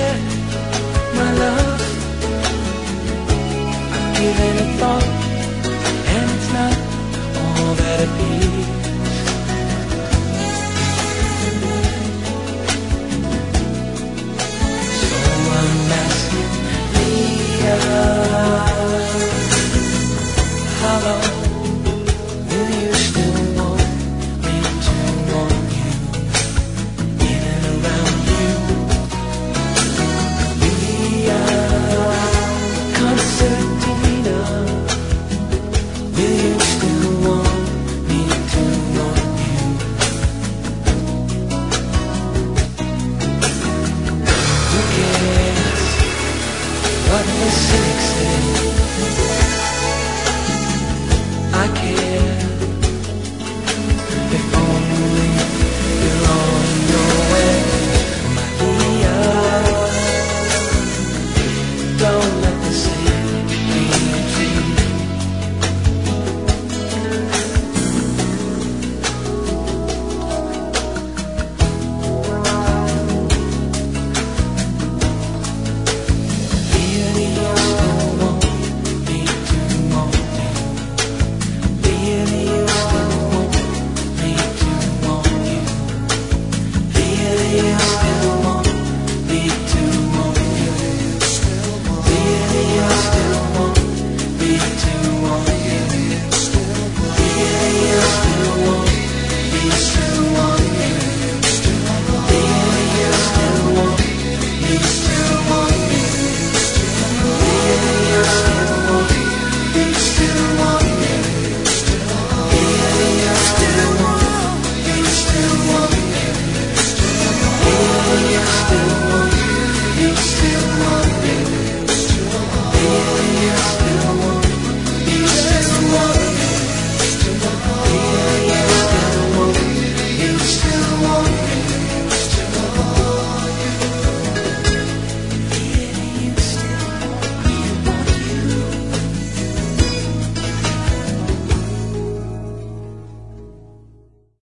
care, my love. I've given it thought, and it's not all that it appears. So I'm asking Leah, how long will you still want me to want you, in and around you? Leah, concertina, will you still want me to want you? Who cares what the cynics say? I care. If only you're on your way, my Leah. Don't let the sea be a tree. Really, you still want me to want you. Really, you still want me to want you. Really, you still want me to want you. Really, you still want me to want you. Really, you still want me to want you. Really, you still want me to want you. Really, you still want me to want you. Really, you still want me to want you. Really, you still want me to